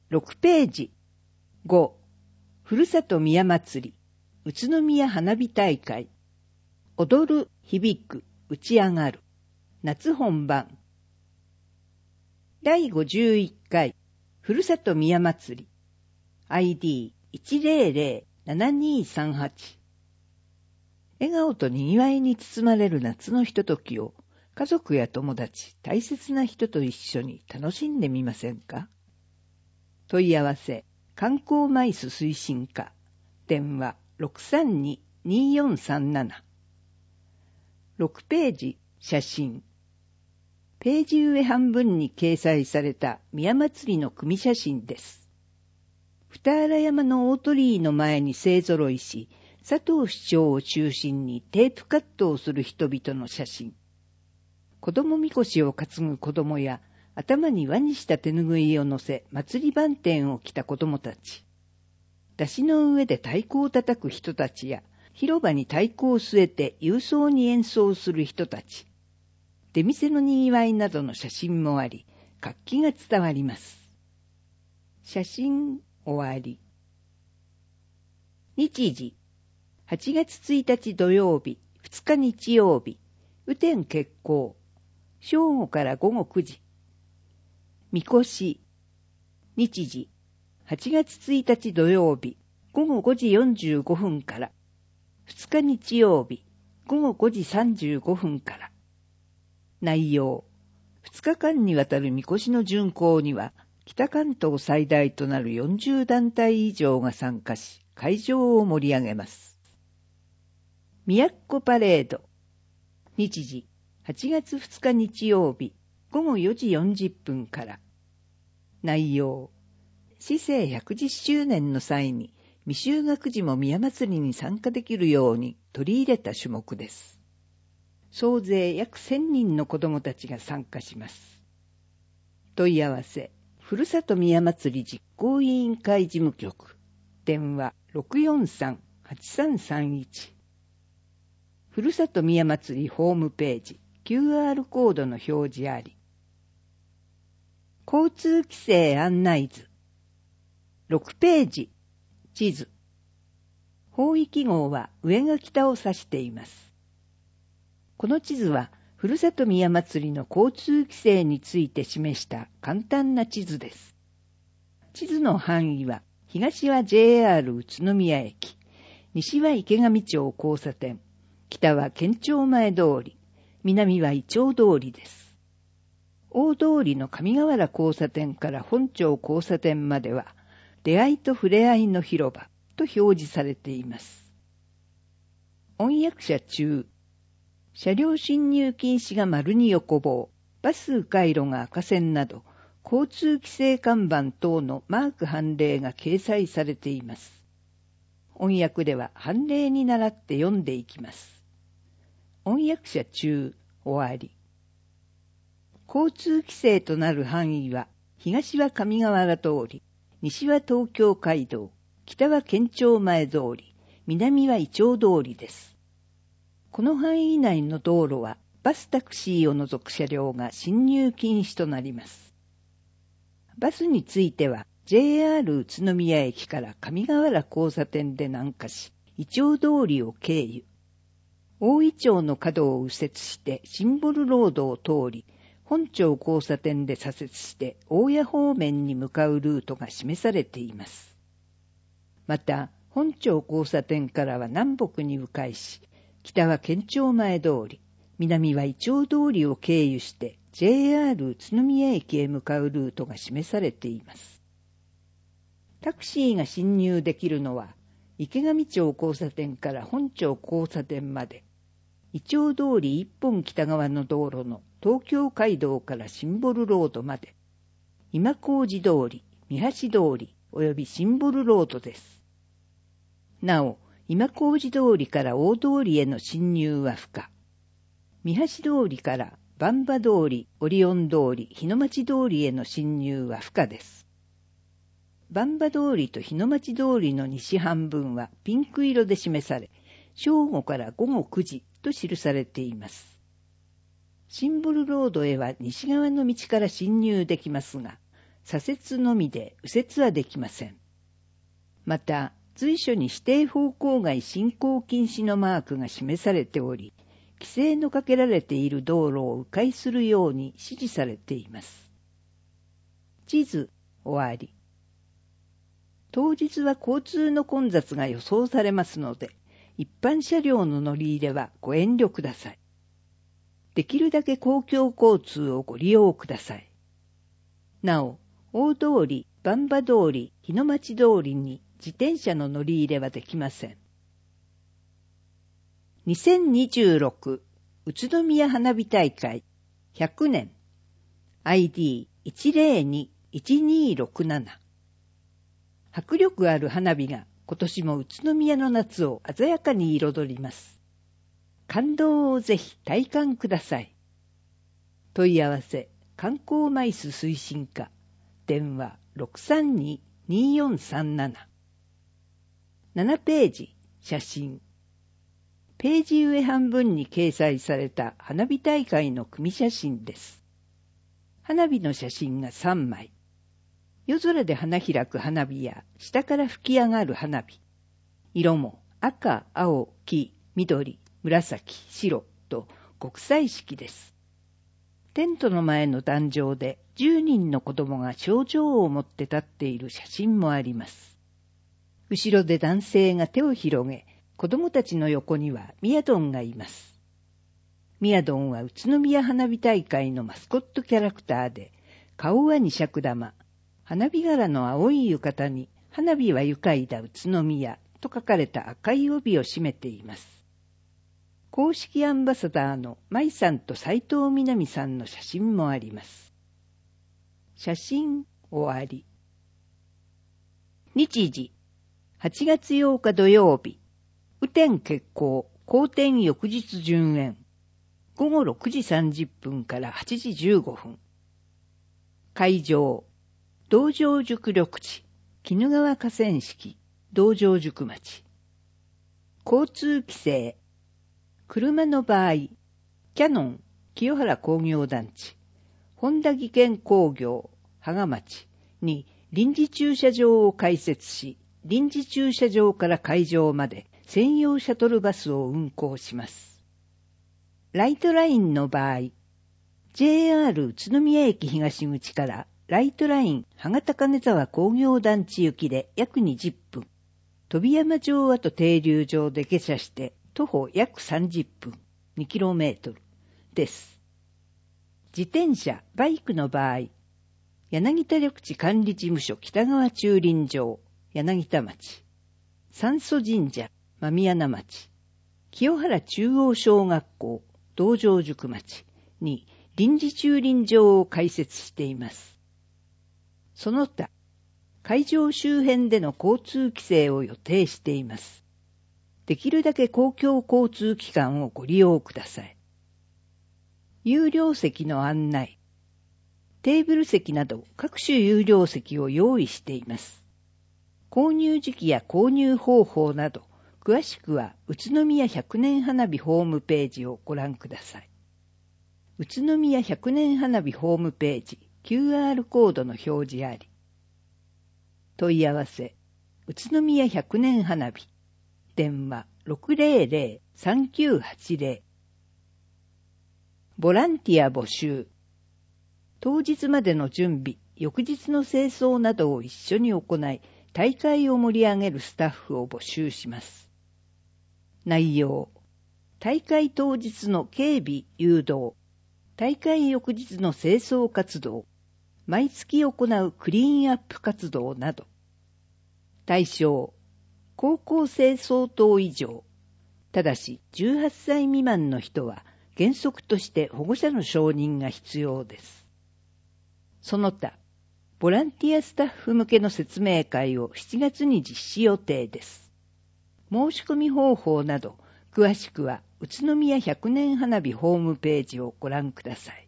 6ページ。5、ふるさと宮祭り、宇都宮花火大会。踊る、響く、打ち上がる。夏本番。第51回、ふるさと宮祭り。ID1007238。笑顔と賑わいに包まれる夏のひとときを、家族や友達、大切な人と一緒に楽しんでみませんか？問い合わせ、観光マイス推進課。電話 632-2437。6ページ、写真。ページ上半分に掲載された宮祭りの組写真です。二荒山の大鳥居の前に勢ぞろいし、佐藤市長を中心にテープカットをする人々の写真。子供みこしを担ぐ子供や、頭に輪にした手ぬぐいを乗せ、祭り番店を着た子供たち。山車の上で太鼓を叩く人たちや、広場に太鼓を据えて勇壮に演奏する人たち。出店のにぎわいなどの写真もあり、活気が伝わります。写真終わり。日時、8月1日土曜日、2日日曜日、雨天決行。正午から午後9時。みこし。日時、8月1日土曜日、午後5時45分から。2日日曜日、午後5時35分から。内容。2日間にわたるみこしの巡行には、北関東最大となる40団体以上が参加し、会場を盛り上げます。都パレード。日時、8月2日日曜日、午後4時40分から。内容。市政110周年の際に、未就学児も宮祭りに参加できるように取り入れた種目です。総勢約1000人の子どもたちが参加します。問い合わせ、ふるさと宮祭り実行委員会事務局。電話 643-8331。ふるさと宮祭りホームページ、QR コードの表示あり。交通規制案内図。6ページ、地図。方位記号は上が北を指しています。この地図は、ふるさと宮祭りの交通規制について示した簡単な地図です。地図の範囲は、東は JR 宇都宮駅、西は池上町交差点、北は県庁前通り、南はイチョウ通りです。大通りの上河原交差点から本町交差点までは、出会いと触れ合いの広場と表示されています。音訳者中、車両進入禁止が丸に横棒、バス迂回路が赤線など、交通規制看板等のマーク判例が掲載されています。音訳では判例に倣って読んでいきます。音訳者中、終わり。交通規制となる範囲は、東は上河原通り、西は東京街道、北は県庁前通り、南はイチョウ通りです。この範囲内の道路は、バスタクシーを除く車両が進入禁止となります。バスについては、JR 宇都宮駅から上河原交差点で南下し、イチョウ通りを経由。大井町の角を右折してシンボルロードを通り、本町交差点で左折して大谷方面に向かうルートが示されています。また、本町交差点からは南北に迂回し、北は県庁前通り、南はイチョウ通りを経由して JR 宇都宮駅へ向かうルートが示されています。タクシーが進入できるのは、池上町交差点から本町交差点まで、イチョウ通り一本北側の道路の東京街道からシンボルロードまで、今小路通り、三橋通り及びシンボルロードです。なお、今小路通りから大通りへの進入は不可。三橋通りから番場通り、オリオン通り、日野町通りへの進入は不可です。番場通りと日野町通りの西半分はピンク色で示され、正午から午後9時と記されています。シンボルロードへは西側の道から進入できますが、 左折のみで右折はできません。また、随所に指定方向外進行禁止のマークが示されており、規制のかけられている道路を迂回するように指示されています。地図終わり。当日は交通の混雑が予想されますので、一般車両の乗り入れはご遠慮ください。できるだけ公共交通をご利用ください。なお、大通り、馬場通り、日の町通りに自転車の乗り入れはできません。2026宇都宮花火大会100年 ID1021267 迫力ある花火が今年も宇都宮の夏を鮮やかに彩ります。感動をぜひ体感ください。問い合わせ観光マイス推進課電話 632-2437 7ページ写真ページ上半分に掲載された花火大会の組写真です。花火の写真が3枚。夜空で花開く花火や下から吹き上がる花火。色も赤、青、黄、緑、紫、白と国際色です。テントの前の壇上で10人の子供が賞状を持って立っている写真もあります。後ろで男性が手を広げ、子供たちの横にはミヤドンがいます。ミヤドンは宇都宮花火大会のマスコットキャラクターで、顔は二尺玉、花火柄の青い浴衣に花火は愉快だ宇都宮と書かれた赤い帯を締めています。公式アンバサダーの舞さんと斉藤みなみさんの写真もあります。写真終わり。日時8月8日土曜日。雨天決行、好天翌日順延。午後6時30分から8時15分。会場、道場宿緑地、鬼怒川河川敷、道場宿町。交通規制。車の場合、キャノン、清原工業団地、本田技研工業、芳賀町に臨時駐車場を開設し、臨時駐車場から会場まで専用シャトルバスを運行します。ライトラインの場合、JR 宇都宮駅東口からライトライン芳賀高根沢工業団地行きで約20分、飛山城跡停留場で下車して徒歩約30分、2km です。自転車、バイクの場合、柳田緑地管理事務所北川駐輪場、柳田町、三祖神社、間宮名町、清原中央小学校、道場宿町に臨時駐輪場を開設しています。その他、会場周辺での交通規制を予定しています。できるだけ公共交通機関をご利用ください。有料席の案内。テーブル席など各種有料席を用意しています。購入時期や購入方法など、詳しくは宇都宮100年花火ホームページをご覧ください。宇都宮100年花火ホームページ QR コードの表示あり。問い合わせ、宇都宮100年花火。電話 600-3980。ボランティア募集。当日までの準備、翌日の清掃などを一緒に行い、大会を盛り上げるスタッフを募集します。内容、大会当日の警備・誘導、大会翌日の清掃活動、毎月行うクリーンアップ活動など。対象、高校生相当以上、ただし18歳未満の人は原則として保護者の承認が必要です。その他、ボランティアスタッフ向けの説明会を7月に実施予定です。申し込み方法など、詳しくは宇都宮100年花火ホームページをご覧ください。